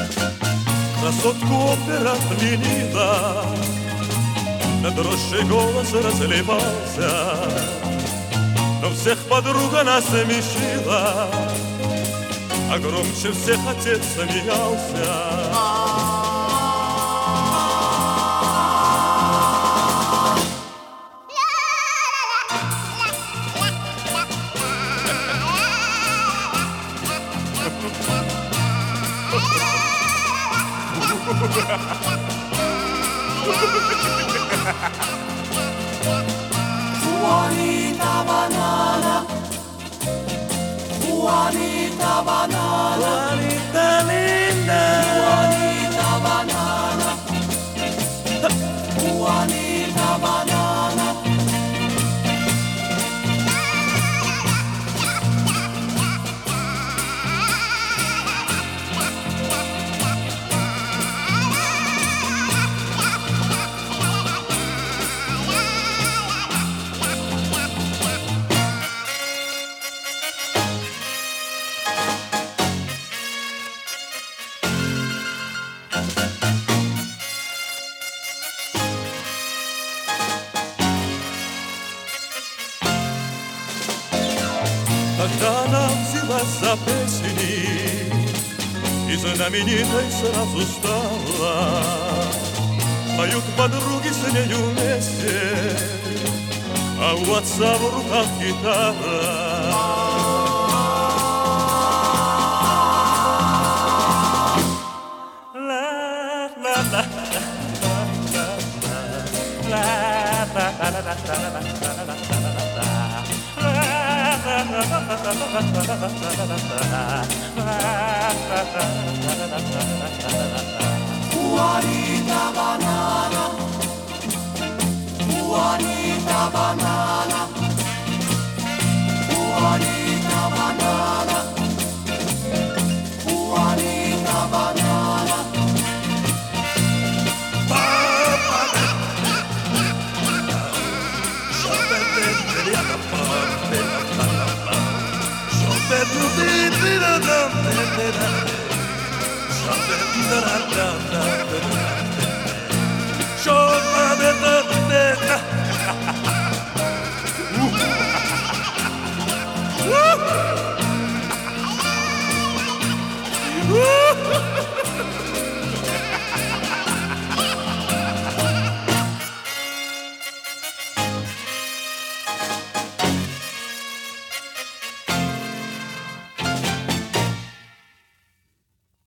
Красотку опера пленила, надросший голос разливался, но всех подруга насмешила, а громче всех отец смеялся. Juanita banana, Juanita banana, Juanita linda, Juanita banana, Juanita banana. Когда она взялась за песни и знаменитой сразу стала, поют подруги с нею вместе, а у отца в руках гитара. Juanita banana, Juanita banana, Juanita banana, Juanita banana. Woo!